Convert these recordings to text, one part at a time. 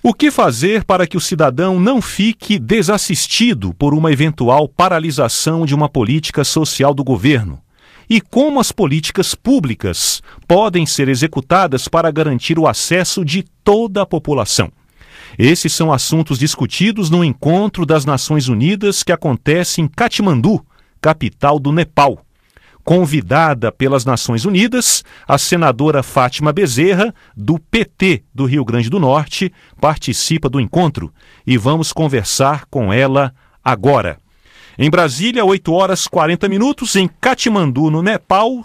O que fazer para que o cidadão não fique desassistido por uma eventual paralisação de uma política social do governo? E como as políticas públicas podem ser executadas para garantir o acesso de toda a população? Esses são assuntos discutidos no Encontro das Nações Unidas que acontece em Katmandu, capital do Nepal. Convidada pelas Nações Unidas, a senadora Fátima Bezerra, do PT do Rio Grande do Norte, participa do encontro e vamos conversar com ela agora. Em Brasília, 8h40, em Katmandu, no Nepal,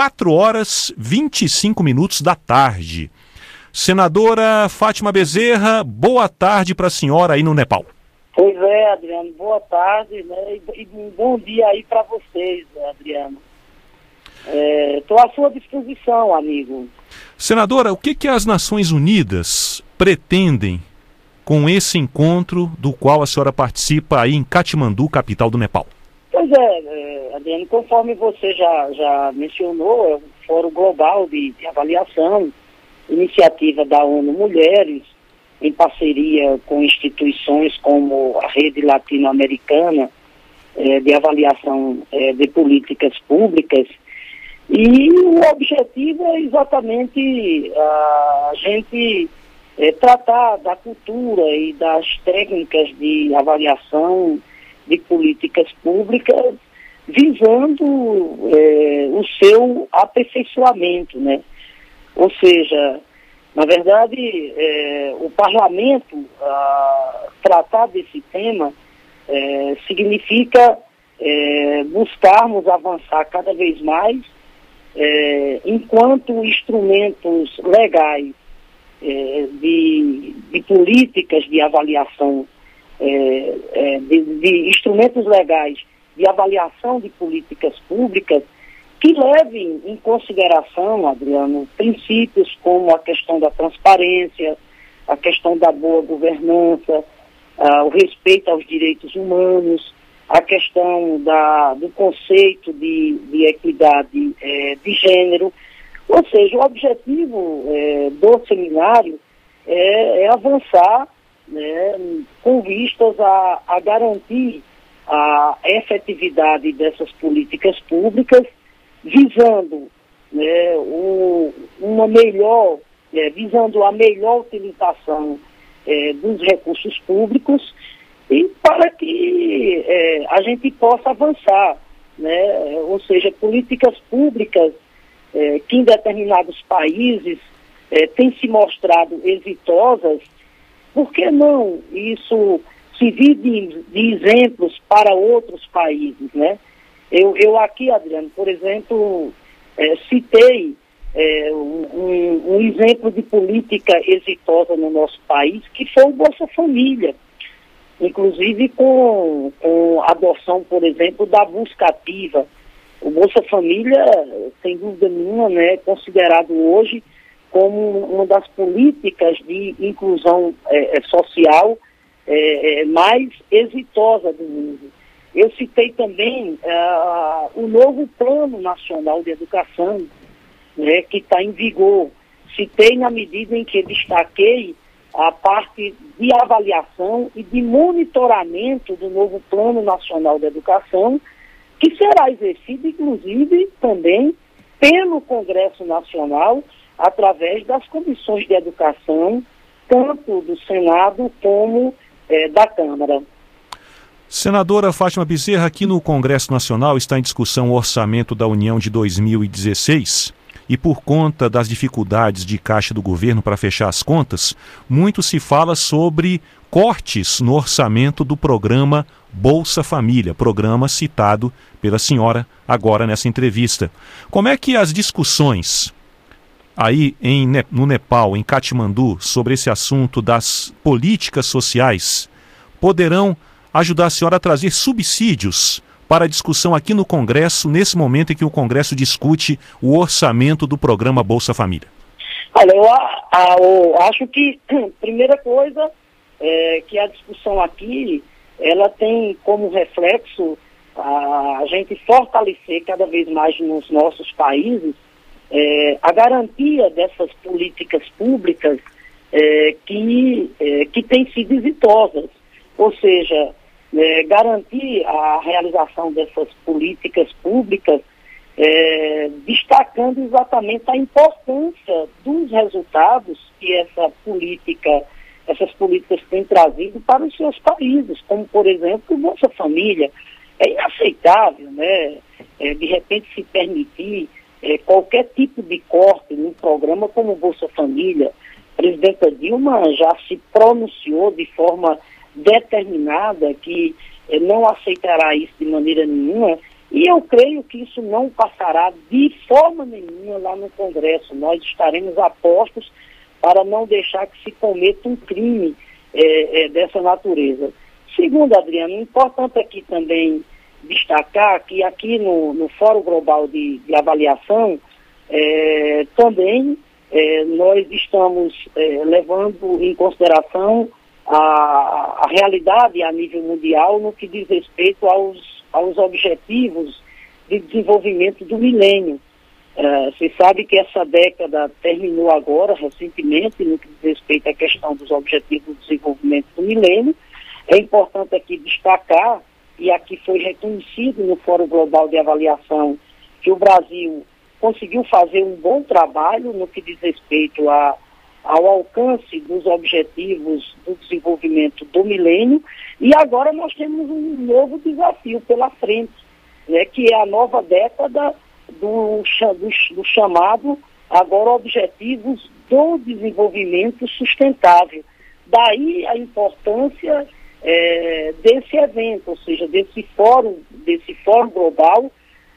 4h25 da tarde. Senadora Fátima Bezerra, boa tarde para a senhora aí no Nepal. Pois é, Adriano, boa tarde, né? E um bom dia aí para vocês, Adriano. Estou à sua disposição, amigo. Senadora, o que as Nações Unidas pretendem com esse encontro do qual a senhora participa aí em Katmandu, capital do Nepal? Pois é, Adriano, conforme você já mencionou, é um fórum global de avaliação, iniciativa da ONU Mulheres, em parceria com instituições como a Rede Latino-Americana de Avaliação de Políticas Públicas. E o objetivo é exatamente a gente tratar da cultura e das técnicas de avaliação de políticas públicas, visando o seu aperfeiçoamento, né? Ou seja, na verdade, o parlamento tratar desse tema significa buscarmos avançar cada vez mais enquanto instrumentos legais de políticas de avaliação, de instrumentos legais de avaliação de políticas públicas que levem em consideração, Adriano, princípios como a questão da transparência, a questão da boa governança, o respeito aos direitos humanos, a questão do conceito de equidade de gênero. Ou seja, o objetivo do seminário é avançar, né, com vistas a garantir a efetividade dessas políticas públicas, visando, né, visando a melhor utilização dos recursos públicos e para que a gente possa avançar, né, ou seja, políticas públicas que em determinados países têm se mostrado exitosas. Por que não isso servir de exemplos para outros países, né? Eu aqui, Adriano, por exemplo, citei um exemplo de política exitosa no nosso país, que foi o Bolsa Família, inclusive com a adoção, por exemplo, da busca ativa. O Bolsa Família, sem dúvida nenhuma, né, é considerado hoje como uma das políticas de inclusão social mais exitosa do mundo. Eu citei também o novo Plano Nacional de Educação, né, que está em vigor. Citei na medida em que destaquei a parte de avaliação e de monitoramento do novo Plano Nacional de Educação, que será exercido, inclusive, também pelo Congresso Nacional, através das comissões de educação, tanto do Senado como da Câmara. Senadora Fátima Bezerra, aqui no Congresso Nacional está em discussão o orçamento da União de 2016 e por conta das dificuldades de caixa do governo para fechar as contas, muito se fala sobre cortes no orçamento do programa Bolsa Família, programa citado pela senhora agora nessa entrevista. Como é que as discussões aí no Nepal, em Katmandu, sobre esse assunto das políticas sociais poderão ajudar a senhora a trazer subsídios para a discussão aqui no Congresso, nesse momento em que o Congresso discute o orçamento do programa Bolsa Família? Olha, eu acho que, primeira coisa, que a discussão aqui, ela tem como reflexo a gente fortalecer cada vez mais nos nossos países a garantia dessas políticas públicas que têm sido exitosas, ou seja, garantir a realização dessas políticas públicas, destacando exatamente a importância dos resultados que essas políticas têm trazido para os seus países, como, por exemplo, o Bolsa Família. É inaceitável, né, de repente se permitir qualquer tipo de corte num programa como o Bolsa Família. A presidenta Dilma já se pronunciou de forma determinada que não aceitará isso de maneira nenhuma, e eu creio que isso não passará de forma nenhuma lá no Congresso. Nós estaremos a postos para não deixar que se cometa um crime dessa natureza. Segundo, Adriano, importante aqui também destacar que aqui no Fórum Global de Avaliação, também nós estamos levando em consideração a realidade a nível mundial no que diz respeito aos objetivos de desenvolvimento do milênio. Você sabe que essa década terminou agora, recentemente, no que diz respeito à questão dos objetivos de desenvolvimento do milênio. É importante aqui destacar, e aqui foi reconhecido no Fórum Global de Avaliação, que o Brasil conseguiu fazer um bom trabalho no que diz respeito ao alcance dos objetivos do desenvolvimento do milênio, e agora nós temos um novo desafio pela frente, né, que é a nova década do chamado agora Objetivos do Desenvolvimento Sustentável. Daí a importância desse evento, ou seja, desse fórum global,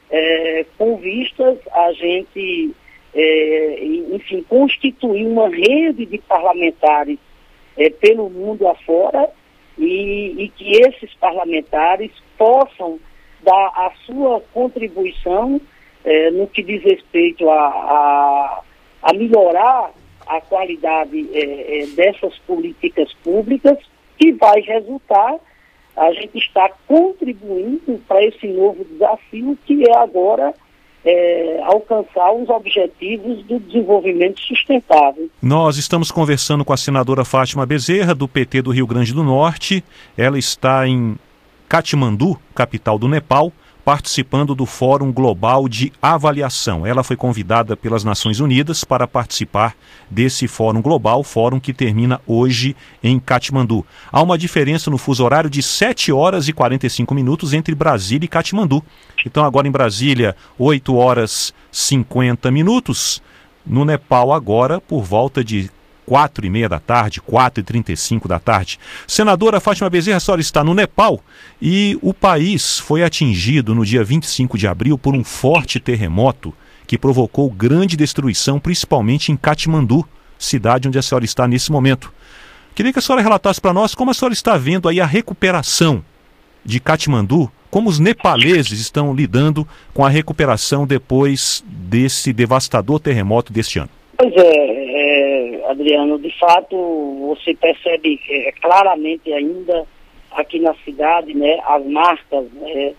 com vistas a gente, enfim, constituir uma rede de parlamentares pelo mundo afora, e que esses parlamentares possam dar a sua contribuição no que diz respeito a melhorar a qualidade dessas políticas públicas, que vai resultar, a gente está contribuindo para esse novo desafio, que é agora alcançar os objetivos do desenvolvimento sustentável. Nós estamos conversando com a senadora Fátima Bezerra, do PT do Rio Grande do Norte. Ela está em Katmandu, capital do Nepal, participando do Fórum Global de Avaliação. Ela foi convidada pelas Nações Unidas para participar desse Fórum Global, fórum que termina hoje em Katmandu. Há uma diferença no fuso horário de 7 horas e 45 minutos entre Brasília e Katmandu. Então agora em Brasília, 8 horas e 50 minutos. No Nepal agora, por volta de 4h30 da tarde, 4h35 da tarde. Senadora Fátima Bezerra, a senhora está no Nepal e o país foi atingido no dia 25 de abril por um forte terremoto que provocou grande destruição, principalmente em Katmandu, cidade onde a senhora está nesse momento. Queria que a senhora relatasse para nós como a senhora está vendo aí a recuperação de Katmandu, como os nepaleses estão lidando com a recuperação depois desse devastador terremoto deste ano. Pois Adriano, de fato, você percebe claramente ainda aqui na cidade, né, as marcas, né,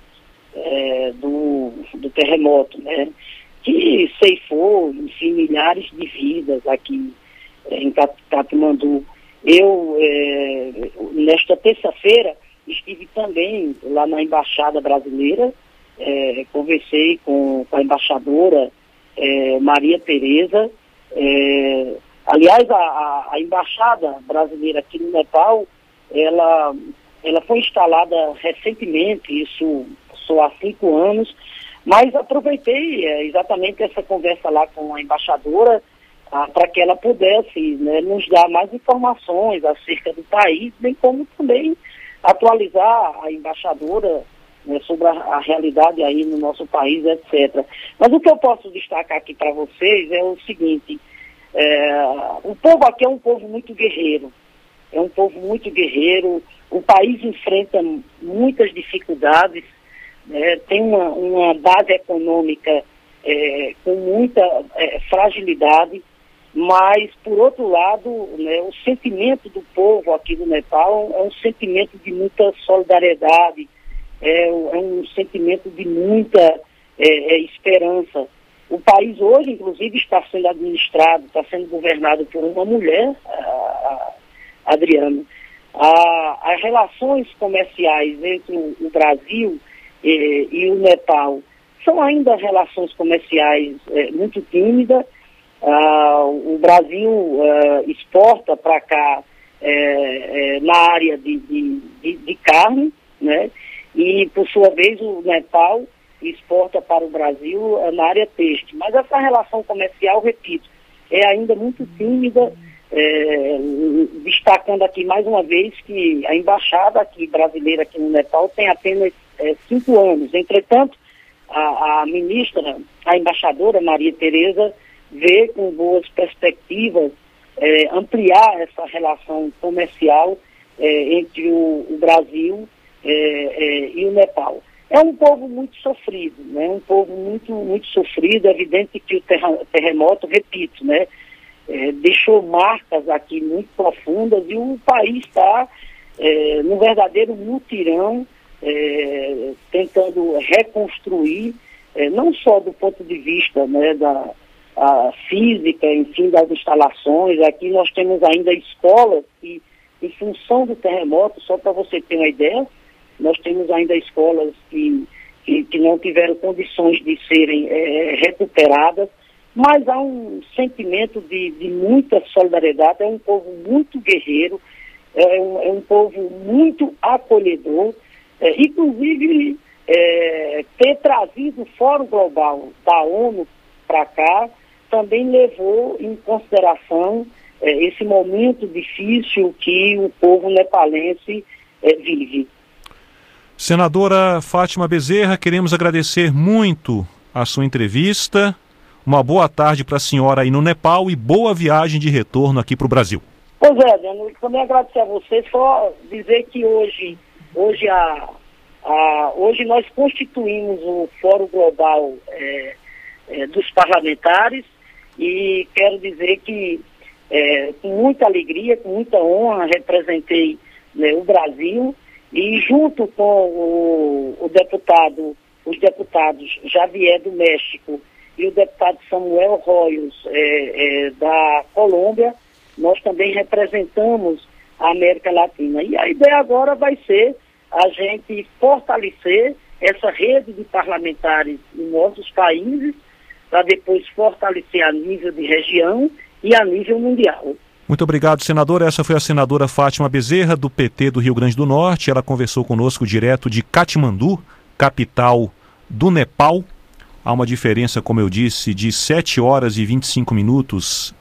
do terremoto, né, que ceifou, enfim, milhares de vidas aqui em Katmandu. Eu, nesta terça-feira, estive também lá na Embaixada Brasileira, conversei com a embaixadora Maria Tereza. Aliás, a Embaixada Brasileira aqui no Nepal, ela foi instalada recentemente, isso só há 5 anos, mas aproveitei exatamente essa conversa lá com a embaixadora para que ela pudesse, né, nos dar mais informações acerca do país, bem como também atualizar a embaixadora, né, sobre a realidade aí no nosso país, etc. Mas o que eu posso destacar aqui para vocês é o seguinte: o povo aqui é um povo muito guerreiro, o país enfrenta muitas dificuldades, né, tem uma base econômica com muita fragilidade, mas, por outro lado, né, o sentimento do povo aqui do Nepal é um sentimento de muita solidariedade, é um sentimento de muita esperança. O país hoje, inclusive, está sendo administrado, está sendo governado por uma mulher, a Adriana. As relações comerciais entre o Brasil e o Nepal são ainda relações comerciais muito tímidas. O Brasil exporta para cá na área de carne, né? E, por sua vez, o Nepal exporta para o Brasil na área têxtil. Mas essa relação comercial, repito, é ainda muito tímida, destacando aqui mais uma vez que a embaixada brasileira aqui no Nepal tem apenas 5 anos. Entretanto, a ministra, a embaixadora Maria Tereza, vê com boas perspectivas ampliar essa relação comercial entre o Brasil e o Nepal. É um povo muito sofrido, né? Um povo muito sofrido. É evidente que o terremoto, repito, né? Deixou marcas aqui muito profundas e o país está num verdadeiro mutirão, tentando reconstruir, não só do ponto de vista, né, da física, enfim, das instalações. Aqui nós temos ainda escolas que, em função do terremoto, só para você ter uma ideia, nós temos ainda escolas que não tiveram condições de serem recuperadas, mas há um sentimento de muita solidariedade. É um povo muito guerreiro, é um povo muito acolhedor, inclusive ter trazido o Fórum Global da ONU para cá também levou em consideração esse momento difícil que o povo nepalense vive. Senadora Fátima Bezerra, queremos agradecer muito a sua entrevista. Uma boa tarde para a senhora aí no Nepal e boa viagem de retorno aqui para o Brasil. Pois é, Adriano, também agradecer a você, só dizer que hoje nós constituímos o Fórum Global dos Parlamentares e quero dizer que com muita alegria, com muita honra, representei, né, o Brasil. E junto com os deputados Javier do México e o deputado Samuel Royos da Colômbia, nós também representamos a América Latina. E a ideia agora vai ser a gente fortalecer essa rede de parlamentares em nossos países, para depois fortalecer a nível de região e a nível mundial. Muito obrigado, senador. Essa foi a senadora Fátima Bezerra, do PT do Rio Grande do Norte. Ela conversou conosco direto de Katmandu, capital do Nepal. Há uma diferença, como eu disse, de 7 horas e 25 minutos,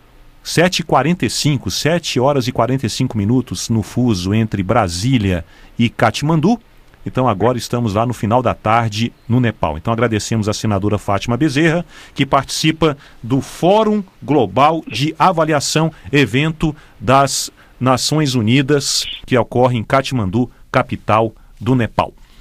7 horas e 45 minutos no fuso entre Brasília e Katmandu. Então agora estamos lá no final da tarde no Nepal. Então agradecemos a senadora Fátima Bezerra, que participa do Fórum Global de Avaliação, evento das Nações Unidas, que ocorre em Katmandu, capital do Nepal.